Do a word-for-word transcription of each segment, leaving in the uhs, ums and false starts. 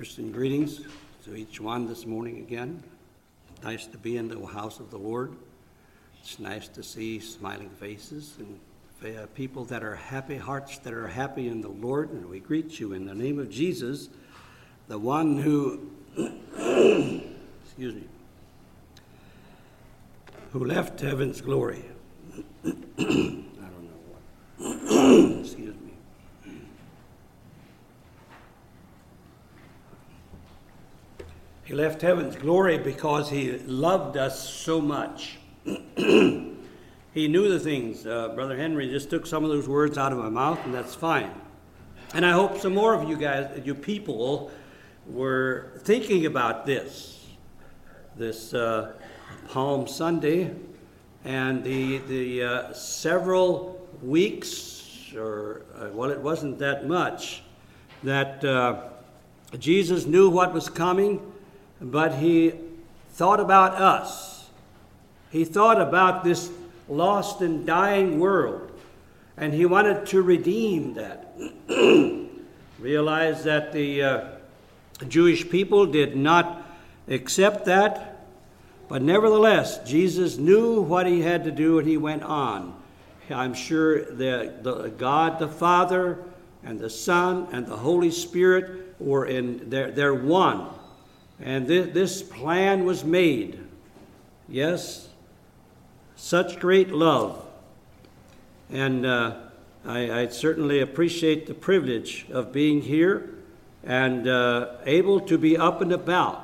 Christian greetings to each one this morning again. Nice to be in the house of the Lord. It's nice to see smiling faces and uh, people that are happy, hearts that are happy in the Lord. And we greet you in the name of Jesus, the one who, excuse me, who left heaven's glory. I don't know what. Excuse me. He left heaven's glory because he loved us so much. He knew the things. Uh, Brother Henry just took some of those words out of my mouth, and that's fine. And I hope some more of you guys, you people, were thinking about this, this uh, Palm Sunday, and the the uh, several weeks, or uh, well, it wasn't that much, that uh, Jesus knew what was coming. But he thought about us. He thought about this lost and dying world. And he wanted to redeem that. Realized that the uh, Jewish people did not accept that. But nevertheless, Jesus knew what he had to do, and he went on. I'm sure that the God the Father and the Son and the Holy Spirit were in, they're, they're one. And th- this plan was made. Yes, such great love. And uh, I, I certainly appreciate the privilege of being here and uh, able to be up and about.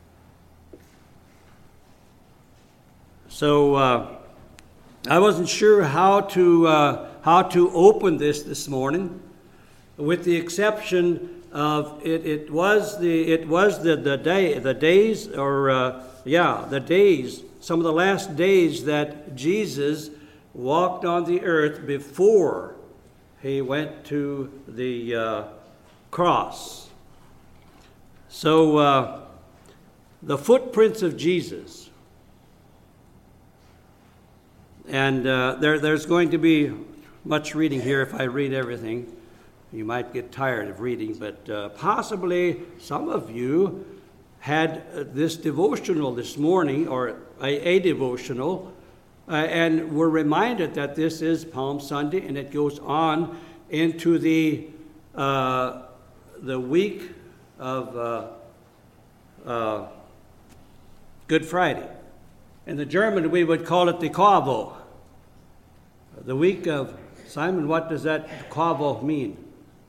So uh, I wasn't sure how to uh, how to open this this morning, with the exception of it, it was the it was the, the day the days or uh, yeah the days some of the last days that Jesus walked on the earth before he went to the uh, cross. So uh, the footprints of Jesus, and uh, there there's going to be much reading here if I read everything. You might get tired of reading, but uh, possibly some of you had uh, this devotional this morning, or a, a devotional, uh, and were reminded that this is Palm Sunday, and it goes on into the uh, the week of uh, uh, Good Friday. In the German, we would call it the Karwoche. The week of, Simon, what does that Karwoche mean?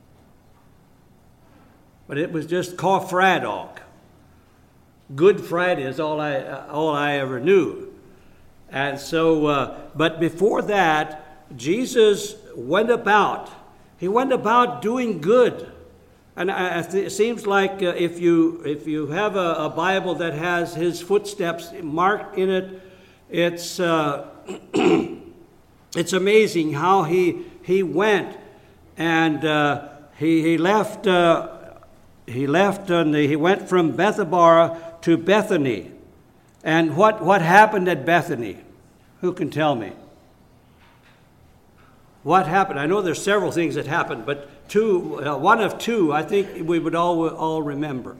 But it was just Karfreitag. Good Friday is all I all I ever knew. And so, uh, but before that, Jesus went about. He went about doing good. And I, it seems like uh, if you if you have a, a Bible that has his footsteps marked in it, it's uh, it's amazing how he he went and uh, he he left. Uh, He left and he went from Bethabara to Bethany. And what, what happened at Bethany? Who can tell me? What happened? I know there's several things that happened, but two, uh, one of two, I think we would all all remember.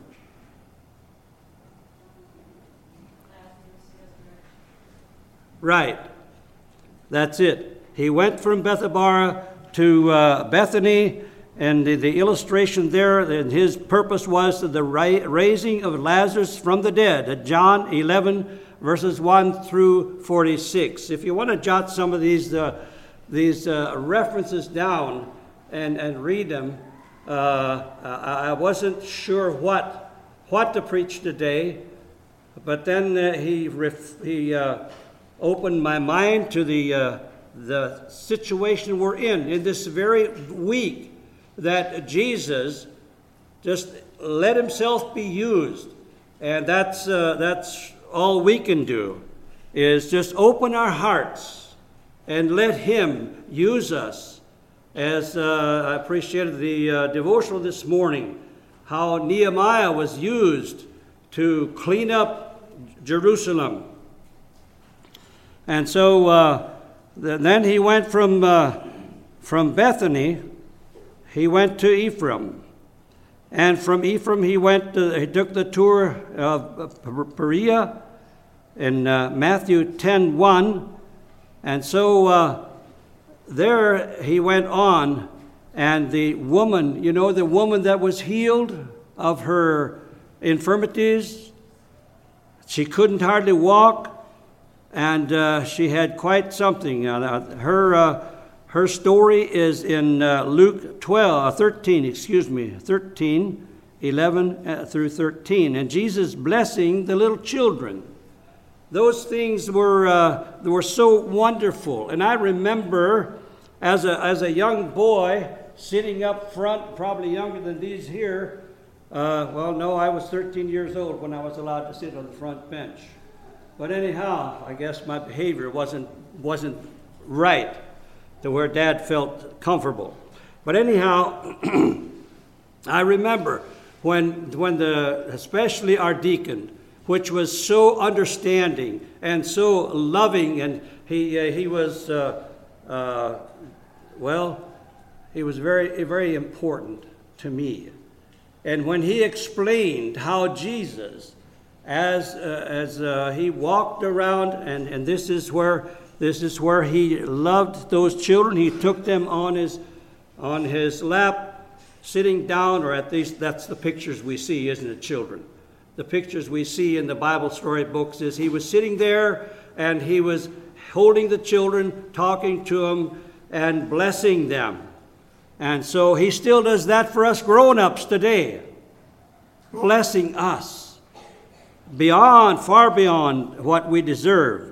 Right. That's it. He went from Bethabara to uh, Bethany. And the, the illustration there, and his purpose was the ra- raising of Lazarus from the dead, at John eleven, verses one through forty-six. If you want to jot some of these uh, these uh, references down and, and read them, uh, I, I wasn't sure what what to preach today, but then uh, he ref- he uh, opened my mind to the uh, the situation we're in in this very week. That Jesus just let himself be used. And that's uh, that's all we can do, is just open our hearts and let him use us. As uh, I appreciated the uh, devotional this morning, how Nehemiah was used to clean up Jerusalem. And so uh, then he went from uh, from Bethany. He went to Ephraim, And from Ephraim he went, to, he took the tour of Perea in uh, Matthew ten one. And so uh, there he went on, and the woman, you know, the woman that was healed of her infirmities, she couldn't hardly walk, and uh, she had quite something. Uh, her uh, her story is in uh, Luke twelve, uh, thirteen, excuse me, thirteen, eleven uh, through thirteen, and Jesus blessing the little children. Those things were uh, were so wonderful, and I remember as a as a young boy sitting up front, probably younger than these here. Uh, well, no, I was thirteen years old when I was allowed to sit on the front bench. But anyhow, I guess my behavior wasn't wasn't right to where Dad felt comfortable. But anyhow, I remember when when the especially our deacon, which was so understanding and so loving, and he uh, he was uh, uh, well, he was very very important to me. And when he explained how Jesus, as uh, as uh, he walked around, and, and this is where this is where he loved those children. He took them on his on his lap, sitting down, or at least that's the pictures we see, isn't it, children? The pictures we see in the Bible story books is he was sitting there and he was holding the children, talking to them, and blessing them. And so he still does that for us grown-ups today, blessing us beyond, far beyond what we deserve.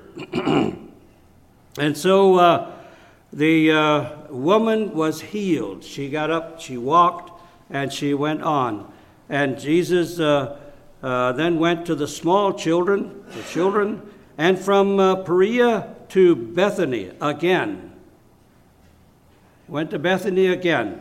And so uh, the uh, woman was healed. She got up, she walked, and she went on. And Jesus uh, uh, then went to the small children, the children, and from uh, Perea to Bethany again. Went to Bethany again.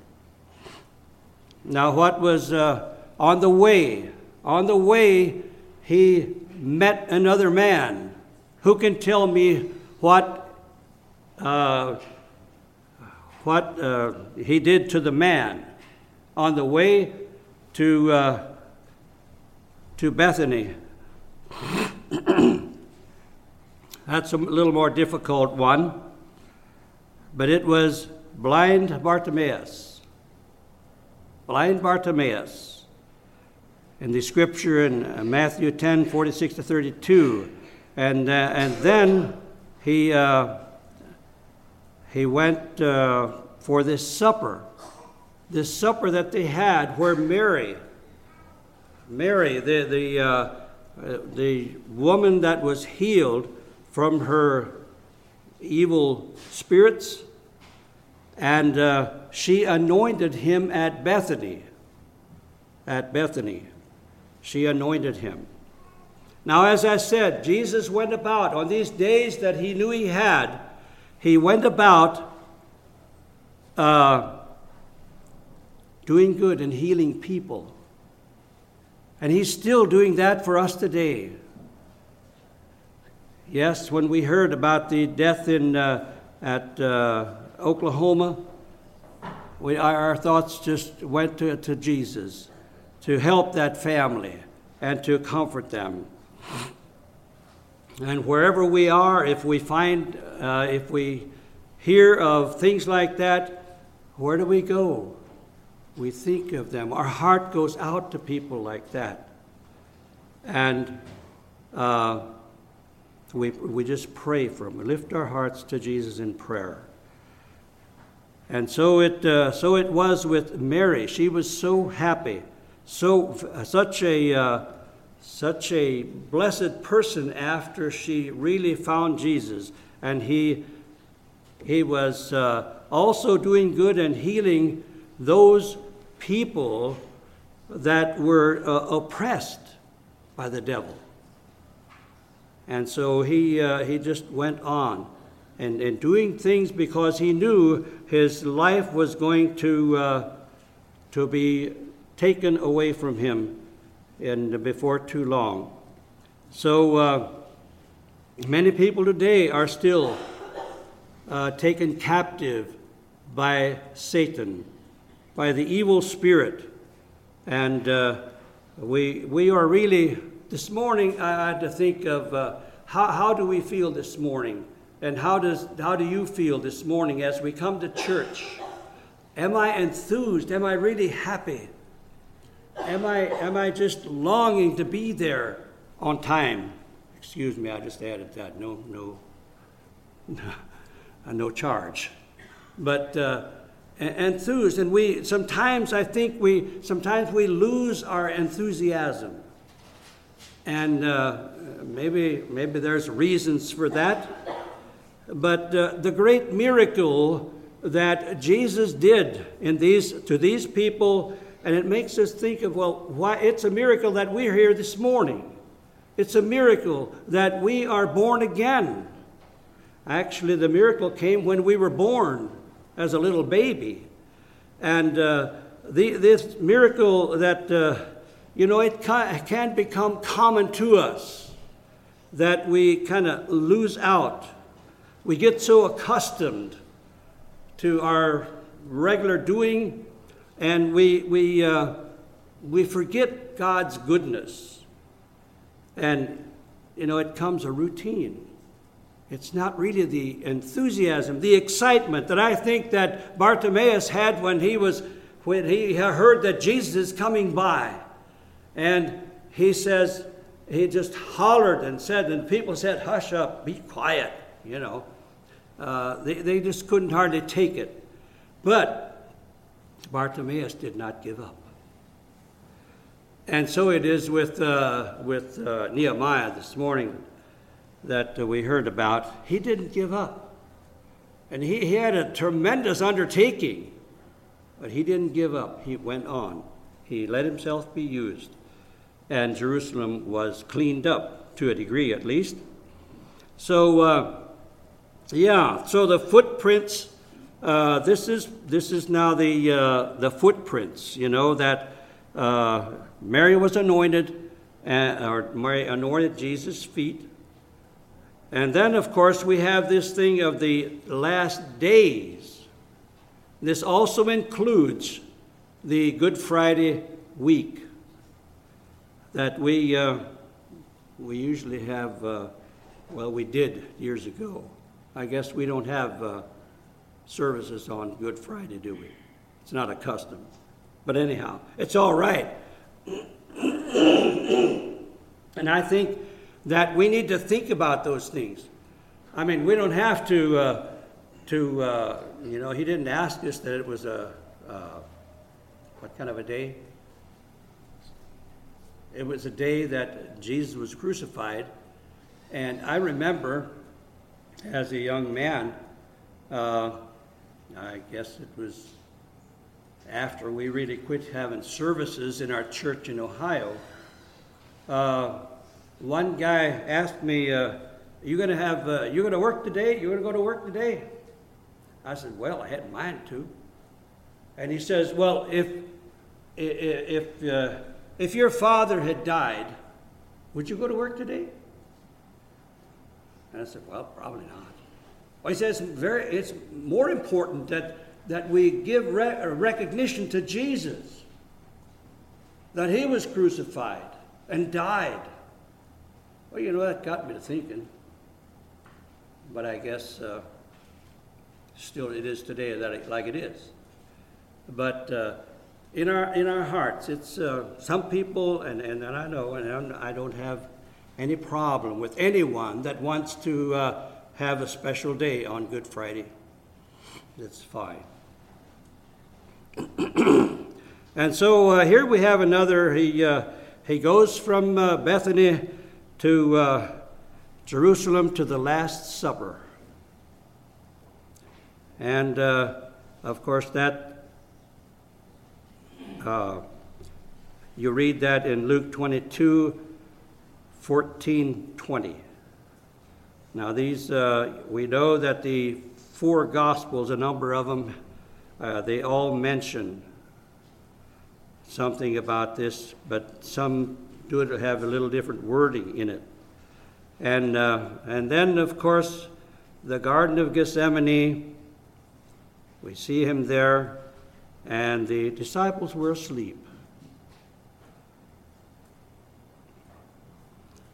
Now, what was uh, on the way? On the way, he met another man. Who can tell me what uh, what uh, he did to the man on the way to uh, to Bethany? That's a little more difficult one, but it was blind Bartimaeus. Blind Bartimaeus. In the scripture in Matthew ten, forty-six to thirty-two. And, uh, and then he, uh, he went uh, for this supper. This supper that they had where Mary, Mary, the, the, uh, the woman that was healed from her evil spirits, and uh, she anointed him at Bethany. At Bethany. She anointed him. Now, as I said, Jesus went about on these days that he knew he had. He went about uh, doing good and healing people. And he's still doing that for us today. Yes, when we heard about the death in uh, at uh, Oklahoma, we, our, our thoughts just went to, to Jesus to help that family and to comfort them. And wherever we are, if we find, uh, if we hear of things like that, where do we go? We think of them. Our heart goes out to people like that. And uh, we, we just pray for them. We lift our hearts to Jesus in prayer. And so it uh, so it was with Mary. She was so happy, so such a uh, such a blessed person after she really found Jesus, and he he was uh, also doing good and healing those people that were uh, oppressed by the devil. And so he uh, he just went on. And, and doing things because he knew his life was going to uh, to be taken away from him in, before too long. So uh, many people today are still uh, taken captive by Satan, by the evil spirit. And uh, we we are really, this morning I had to think of uh, how, how do we feel this morning? And how does how do you feel this morning as we come to church? Am I enthused? Am I really happy? Am I am I just longing to be there on time? Excuse me, I just added that. No, no, no, no charge. But uh, enthused, and we sometimes I think we sometimes we lose our enthusiasm, and uh, maybe maybe there's reasons for that. But uh, the great miracle that Jesus did in these to these people, and it makes us think of, well, why it's a miracle that we're here this morning. It's a miracle that we are born again. Actually, the miracle came when we were born as a little baby. And uh, the, this miracle that, uh, you know, it ca- can become common to us, that we kind of lose out. We get so accustomed to our regular doing, and we, we, uh, we forget God's goodness. And, you know, it comes a routine. It's not really the enthusiasm, the excitement that I think that Bartimaeus had when he was, when he heard that Jesus is coming by. And he says, he just hollered and said, and people said, hush up, be quiet, you know. Uh, they, they just couldn't hardly take it. But Bartimaeus did not give up. And so it is with, uh, with uh, Nehemiah this morning that uh, we heard about. He didn't give up. And he, he had a tremendous undertaking, but he didn't give up. He went on. He let himself be used. And Jerusalem was cleaned up, to a degree at least. So, uh, yeah, so the footprints, uh, this is this is now the uh, the footprints, you know, that uh, Mary was anointed, uh, or Mary anointed Jesus' feet. And then, of course, we have this thing of the last days. This also includes the Good Friday week that we uh, we usually have, uh, well, we did years ago. I guess we don't have uh, services on Good Friday, do we? It's not a custom. But anyhow, it's all right. And I think that we need to think about those things. I mean, we don't have to, uh, to uh, you know, he didn't ask us that it was a, uh, what kind of a day? It was a day that Jesus was crucified. And I remember, as a young man, uh, I guess it was after we really quit having services in our church in Ohio, uh, one guy asked me, uh, you going to have, uh, you going to work today? You going to go to work today? I said, well, I hadn't minded to. And he says, well, if, if, uh, if your father had died, would you go to work today? And I said, well, probably not. Well, he says, very, it's more important that, that we give re- recognition to Jesus, that he was crucified and died. Well, you know, that got me to thinking. But I guess uh, still it is today that it, like it is. But uh, in our in our hearts, it's uh, some people, and, and, and I know, and I'm, I don't have any problem with anyone that wants to uh, have a special day on Good Friday. That's fine. And so uh, here we have another, he, uh, he goes from uh, Bethany to uh, Jerusalem to the Last Supper. And uh, of course that, uh, you read that in Luke twenty-two, fourteen, twenty. Now these, uh, we know that the four Gospels, a number of them, uh, they all mention something about this, but some do it have a little different wording in it. And uh, and then, of course, the Garden of Gethsemane, we see him there, and the disciples were asleep.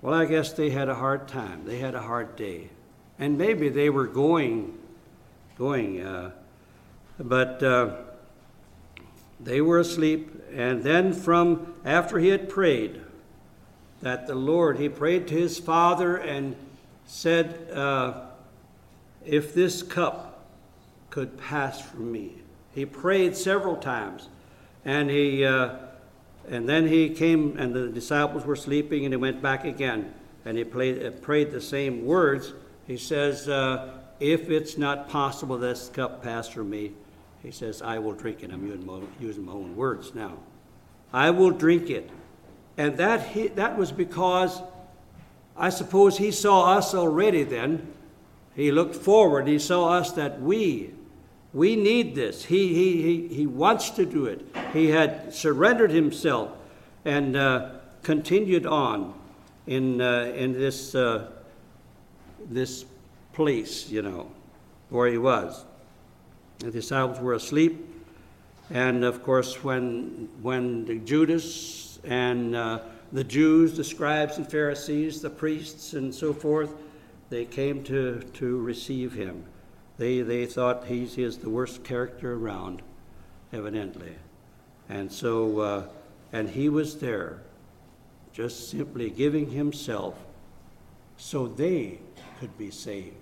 Well, I guess they had a hard time. They had a hard day. And maybe they were going, going, uh, but uh, they were asleep. And then from, after he had prayed, that the Lord, he prayed to his Father and said, uh, if this cup could pass from me. He prayed several times. And he, uh, and then he came, and the disciples were sleeping, and he went back again. And he played, uh, prayed the same words. He says, uh, if it's not possible this cup pass from me, he says, I will drink it. I'm using my, using my own words now. I will drink it. And that he, that was because, I suppose he saw us already then. He looked forward. He saw us that we, we need this. He, he, he, he wants to do it. He had surrendered himself and uh, continued on in, uh, in this, uh, this place, you know, where he was. The disciples were asleep. And, of course, when, when the Judas and uh, the Jews, the scribes and Pharisees, the priests and so forth, they came to, to receive him. They, they thought he's, he is the worst character around, evidently. And so, uh, and he was there, just simply giving himself so they could be saved.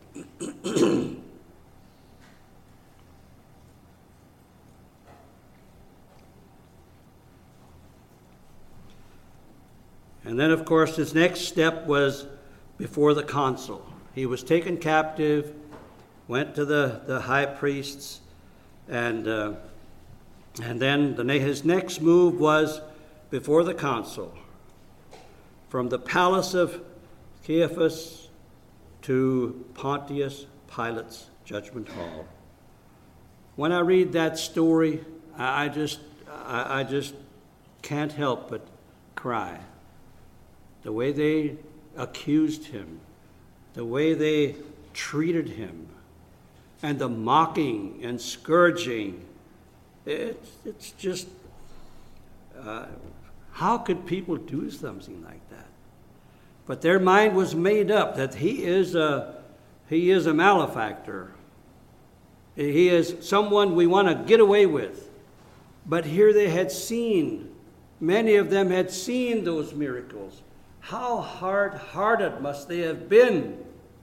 And then, of course, his next step was before the council. He was taken captive, went to the, the high priests, and, uh, and then the, his next move was before the council. From the palace of Caiaphas to Pontius Pilate's judgment hall. When I read that story, I, I just I, I just can't help but cry. The way they accused him, the way they treated him, and the mocking and scourging, it, it's just, uh, how could people do something like that? But their mind was made up that he is a, he is a malefactor. He is someone we want to get away with. But here they had seen, many of them had seen those miracles. How hard-hearted must they have been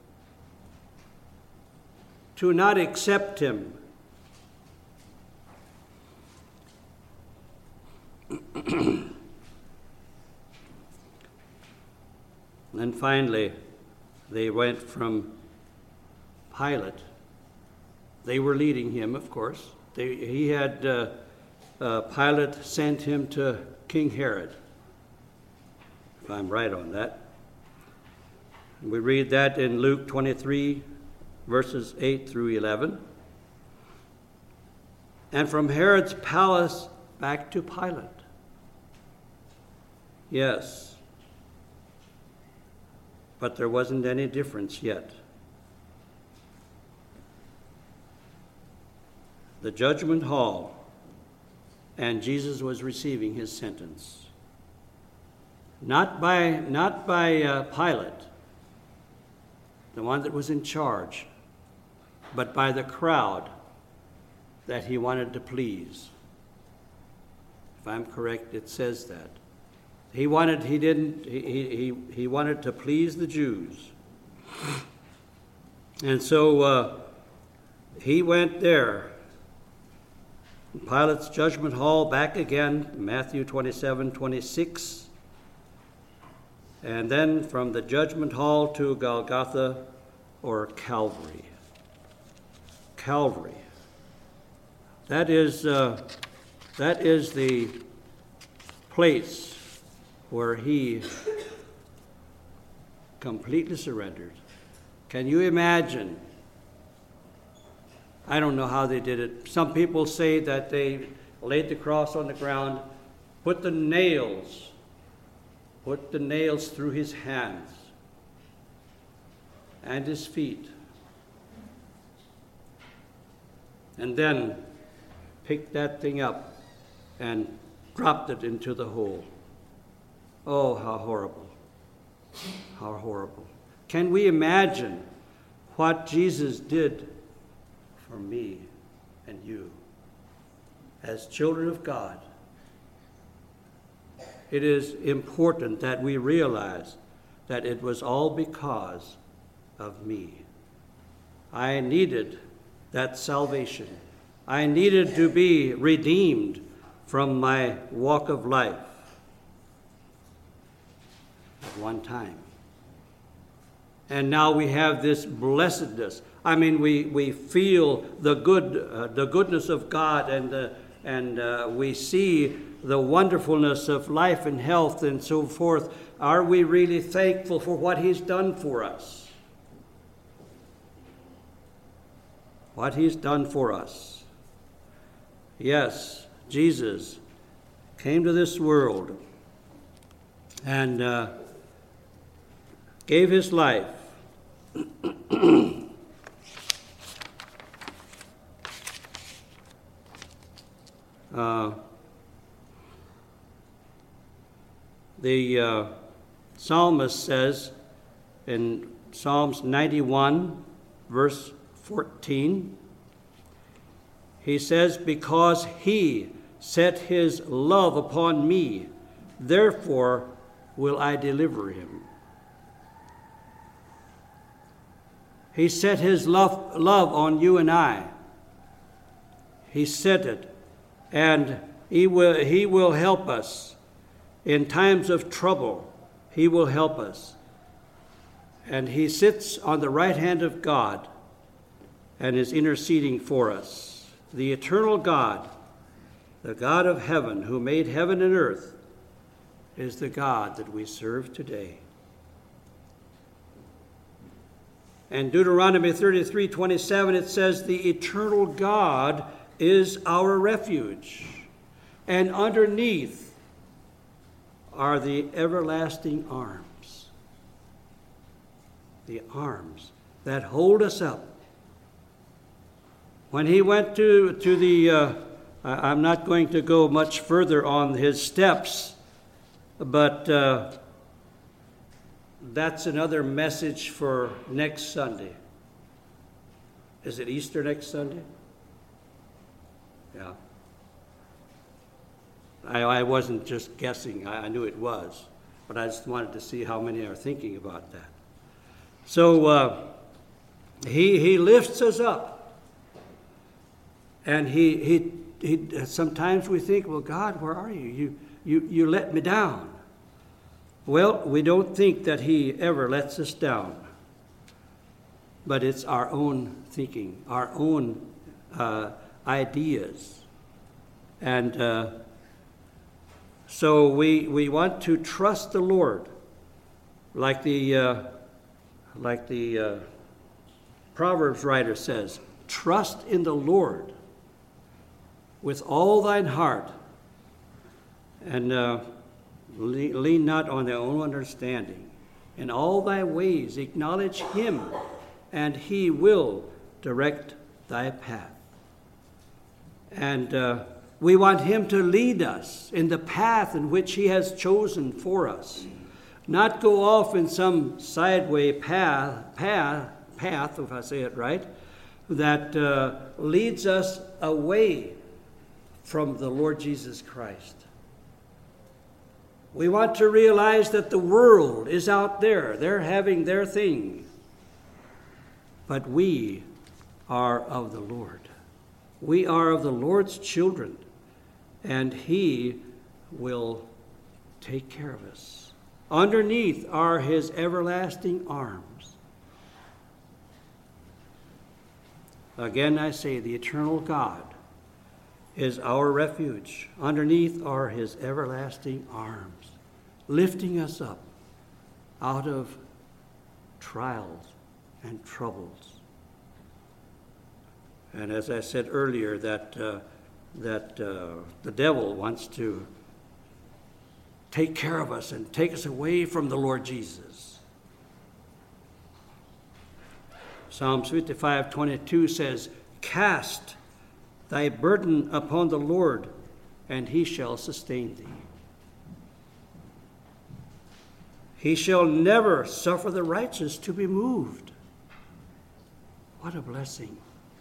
to not accept him. And finally, they went from Pilate. They were leading him, of course. They, he had, uh, uh, Pilate sent him to King Herod, if I'm right on that. We read that in Luke twenty-three, verses eight through eleven. And from Herod's palace back to Pilate. Yes. But there wasn't any difference yet. The judgment hall, and Jesus was receiving his sentence. Not by, not by uh, Pilate, the one that was in charge, but by the crowd that he wanted to please. If I'm correct, it says that. He wanted, he didn't, he, he, he wanted to please the Jews. And so uh, he went there. Pilate's judgment hall, back again, Matthew twenty-seven, twenty-six. And then from the judgment hall to Golgotha, or Calvary. Calvary. That is, uh, that is the place where he completely surrendered. Can you imagine? I don't know how they did it. Some people say that they laid the cross on the ground, put the nails, put the nails through his hands and his feet, and then picked that thing up and dropped it into the hole. Oh, how horrible. How horrible. Can we imagine what Jesus did for me and you as children of God? It is important that we realize that it was all because of me. I needed that salvation. I needed to be redeemed from my walk of life at one time. And now we have this blessedness. I mean, we, we feel the good, uh, the goodness of God, and uh, and uh, we see the wonderfulness of life and health and so forth. Are we really thankful for what He's done for us? What He's done for us. Yes, Jesus came to this world and uh, gave His life. uh, the uh, psalmist says in Psalms ninety-one, verse fourteen, he says, "Because He set His love upon me, therefore will I deliver Him." He set His love, love on you and I. He set it, and He will, He will help us. In times of trouble, He will help us. And He sits on the right hand of God and is interceding for us. The eternal God, the God of heaven, who made heaven and earth, is the God that we serve today. In Deuteronomy thirty-three twenty-seven, it says, "The eternal God is our refuge, and underneath are the everlasting arms." The arms that hold us up. When He went to, to the, uh, I'm not going to go much further on His steps, but uh, that's another message for next Sunday. Is it Easter next Sunday? Yeah. I, I wasn't just guessing. I, I knew it was. But I just wanted to see how many are thinking about that. So uh, he, he lifts us up. And he, he, he, sometimes we think, well, God, where are you? You, you, you let me down. Well, we don't think that He ever lets us down. But it's our own thinking, our own uh, ideas. And uh, so we we want to trust the Lord, like the uh, like the uh, Proverbs writer says, "Trust in the Lord with all thine heart, and uh, lean not on thy own understanding. In all thy ways acknowledge Him, and He will direct thy path." And uh, we want Him to lead us in the path in which He has chosen for us. Not go off in some sideway path, path, path, if I say it right, that uh, leads us away from the Lord Jesus Christ. We want to realize that the world is out there. They're having their thing. But we are of the Lord. We are of the Lord's children, and He will take care of us. Underneath are His everlasting arms. Again, I say, the eternal God is our refuge. Underneath are His everlasting arms, lifting us up out of trials and troubles. And as I said earlier, that uh, that uh, the devil wants to take care of us and take us away from the Lord Jesus. Psalms fifty-five twenty-two says, "Cast thy burden upon the Lord, and He shall sustain thee." He shall never suffer the righteous to be moved. What a blessing.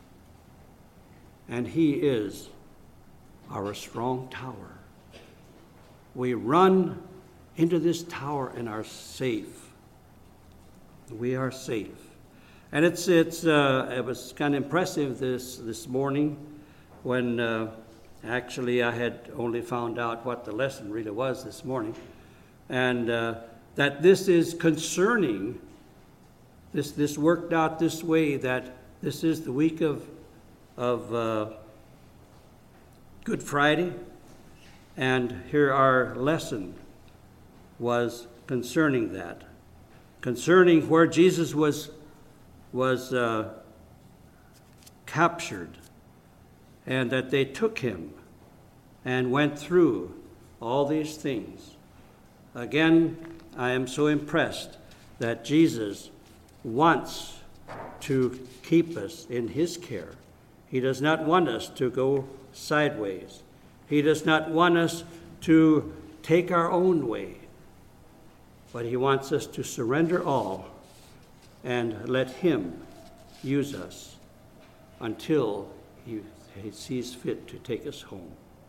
And he is our strong tower. We run into this tower and are safe. We are safe. And it's it's uh, it was kind of impressive this this morning when uh, actually I had only found out what the lesson really was this morning, and uh, that this is concerning. This this worked out this way, that this is the week of of uh, Good Friday, and here our lesson was concerning that, concerning where Jesus was was uh, captured, and that they took him and went through all these things. Again, I am so impressed that Jesus wants to keep us in his care. He does not want us to go sideways. He does not want us to take our own way, but he wants us to surrender all and let him use us until he, he sees fit to take us home.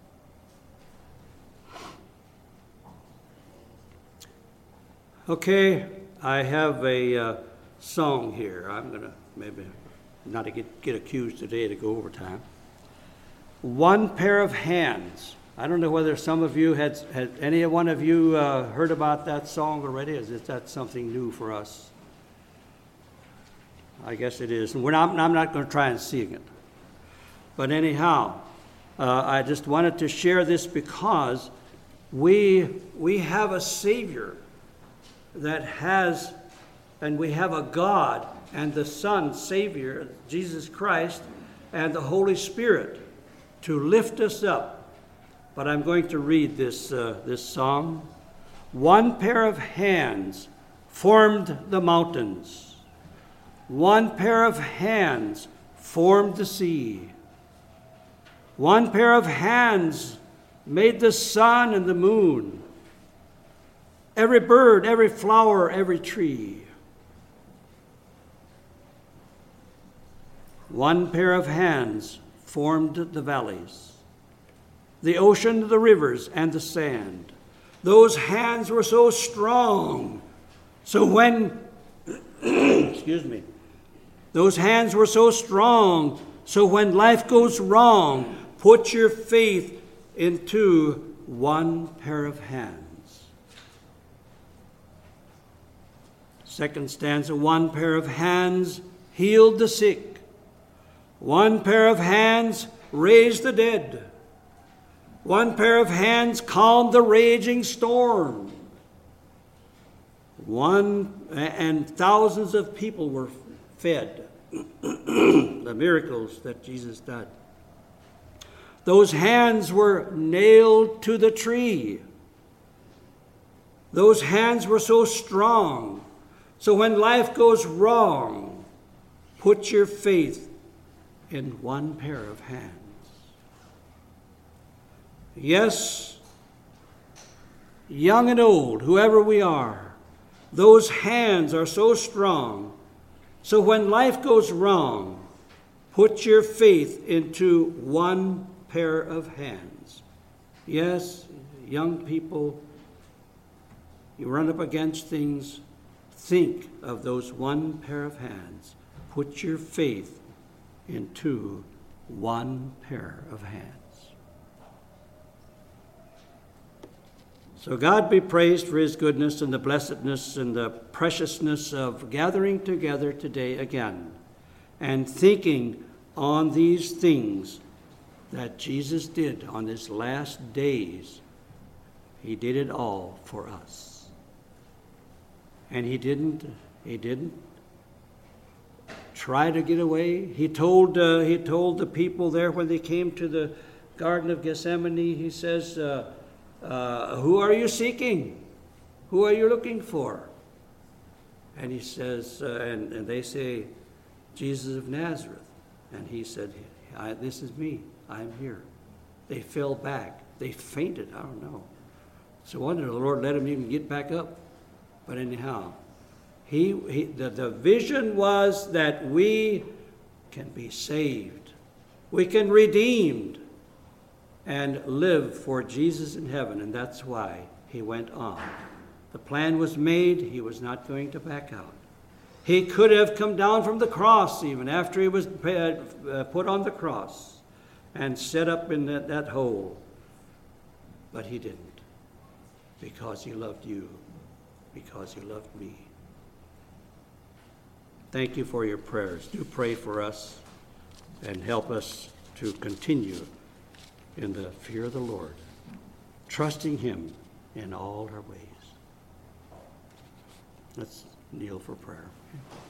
Okay, I have a uh, song here. I'm going to maybe not to get, get accused today to go overtime. One Pair of Hands. I don't know whether some of you had, had any one of you uh, heard about that song already. Is it that something new for us? I guess it is. And we're not, I'm not going to try and sing it. But anyhow, uh, I just wanted to share this because we we have a Savior that has, and we have a God and the Son, Savior, Jesus Christ, and the Holy Spirit to lift us up. But I'm going to read this, uh, this song. One pair of hands formed the mountains. One pair of hands formed the sea. One pair of hands made the sun and the moon, every bird, every flower, every tree. One pair of hands formed the valleys, the ocean, the rivers, and the sand. Those hands were so strong. So when, excuse me, those hands were so strong. So when life goes wrong, put your faith into one pair of hands. Second stanza, one pair of hands healed the sick. One pair of hands raised the dead. One pair of hands calmed the raging storm. One, and thousands of people were fed. The miracles that Jesus did. Those hands were nailed to the tree. Those hands were so strong. So when life goes wrong, put your faith in one pair of hands. Yes, young and old, whoever we are, those hands are so strong. So when life goes wrong, put your faith into one pair of hands. Yes, young people, you run up against things, think of those one pair of hands. Put your faith into one pair of hands. So God be praised for his goodness and the blessedness and the preciousness of gathering together today again and thinking on these things that Jesus did on his last days. He did it all for us. And he didn't, he didn't try to get away. He told, uh, he told the people there when they came to the Garden of Gethsemane, he says, uh, Uh, who are you seeking? Who are you looking for? And he says, uh, and, and they say, Jesus of Nazareth. And he said, I, this is me. I'm here. They fell back. They fainted. I don't know. So wonder the Lord let them even get back up. But anyhow, he, he the, the vision was that we can be saved. We can redeemed and live for Jesus in heaven. And that's why he went on. The plan was made. He was not going to back out. He could have come down from the cross even after he was put on the cross and set up in that, that hole. But he didn't, because he loved you, because he loved me. Thank you for your prayers. Do pray for us and help us to continue in the fear of the Lord, trusting him in all our ways. Let's kneel for prayer.